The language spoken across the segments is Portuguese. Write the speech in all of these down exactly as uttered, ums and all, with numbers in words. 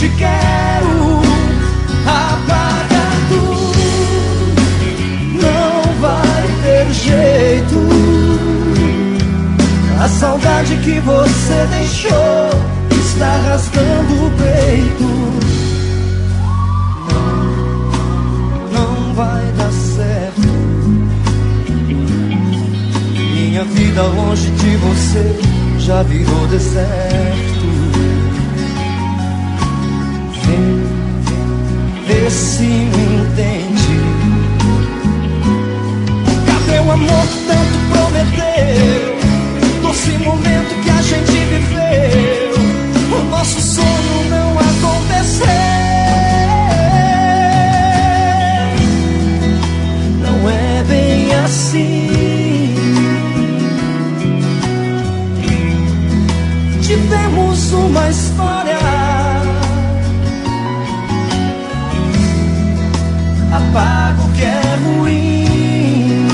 te quero. Apaga tudo, não vai ter jeito. A saudade que você deixou está rasgando o peito. Não, não vai dar certo. Minha vida longe de você já virou deserto. Vem, vê se me entende. Cadê o amor que tanto prometeu? Doce momento que a gente viveu, o nosso sonho não aconteceu. Não é bem assim. Tivemos uma história, apaga o que é ruim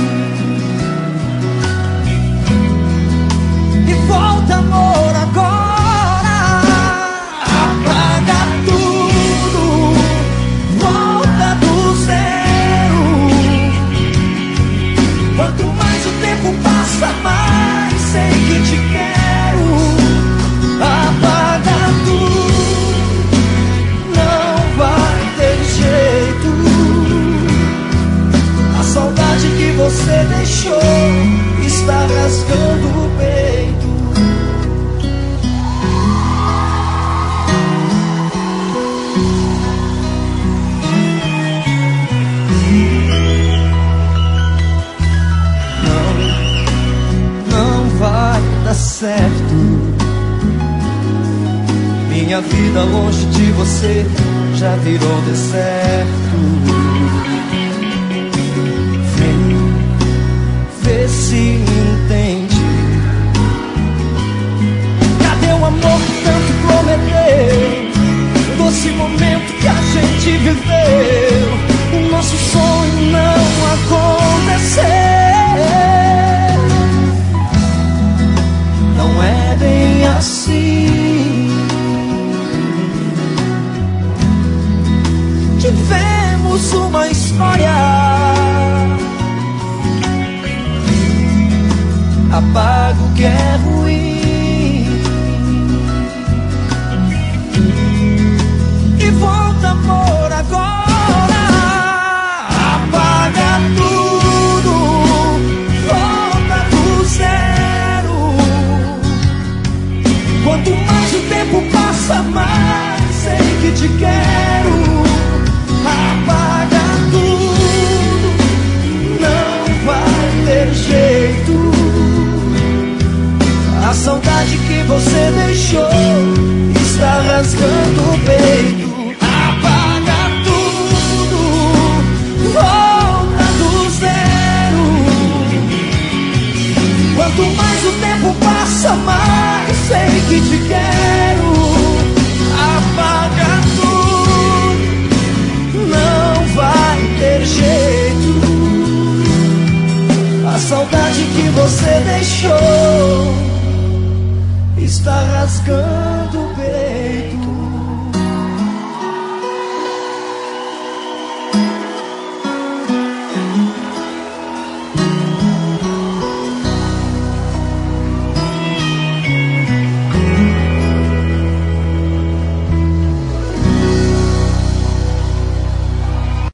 e volta, amor, agora. Apaga tudo, volta do zero. Quanto mais o tempo passa, mais sei que te quero. Apaga tudo, não vai ter jeito. A saudade que você deixou está rasgando o peito. Não, não vai dar certo. Minha vida longe de você já virou deserto. Vem, vê se me entende. Cadê o amor que tanto prometeu? O doce momento que a gente viveu, o nosso sonho não aconteceu. Não é bem assim. Tivemos uma história, apaga o que é ruim e volta, amor, agora. Apaga tudo, volta do zero. Quanto mais o tempo passa, mais sei que te quero. Apaga tudo, não vai ter jeito. A saudade que você deixou está rasgando o peito. Apaga tudo, volta do zero. Quanto mais o tempo passa, mais sei que te quero. Apaga tudo, não vai ter jeito. A saudade que você deixou está rasgando o peito.